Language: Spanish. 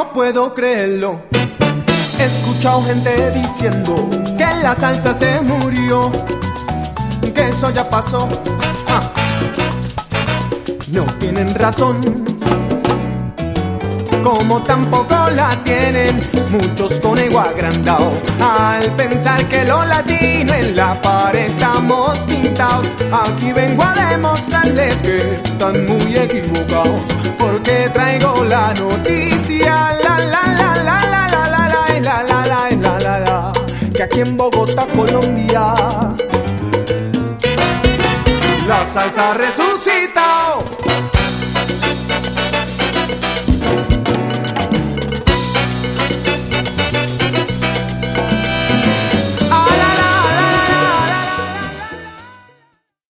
no puedo creerlo. He escuchado gente diciendo que la salsa se murió, que eso ya pasó. No tienen razón, como tampoco la tienen muchos con ego agrandado al pensar que los latinos en la pared estamos pintados. Aquí vengo a demostrarles que están muy equivocados, porque traigo la noticia, que aquí en Bogotá, Colombia, la salsa resucita.